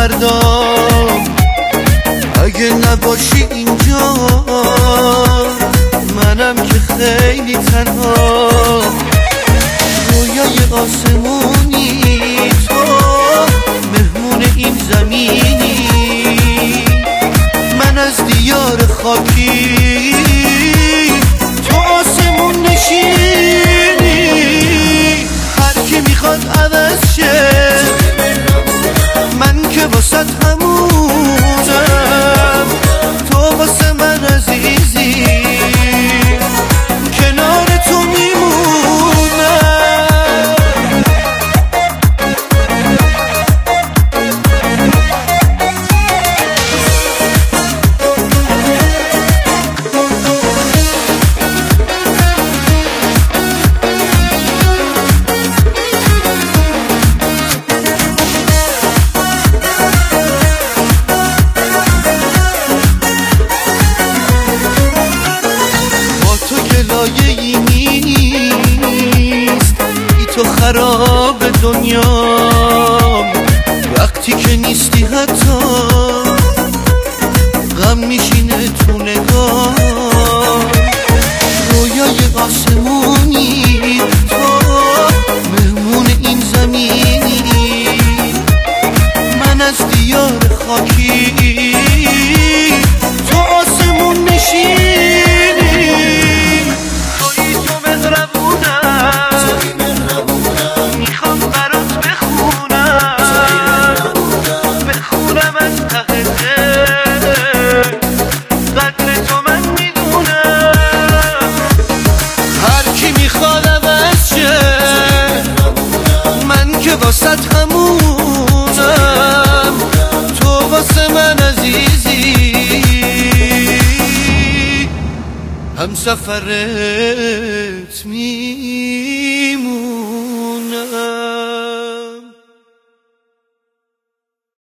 فردا اگه نباشی اینجا منم که خیلی تنها. رویای آسمونی تو مهمون این زمینی، من از دیار خاکی تو آسمون نشینی. هر کی میخواد عوض شه من که واسه همونم، تو واسه من عزیزی کنار تو میمونم. لایه‌ای نیست ای تو خراب دنیام، وقتی که نیستی حتی غم میشینه تو نگاه. رویای آسمونی تو مهمون این زمینی، من از دیار خاکی تو آسمون نشینی. واسه همونم، تو واسه من عزیزی هم سفرت میرم.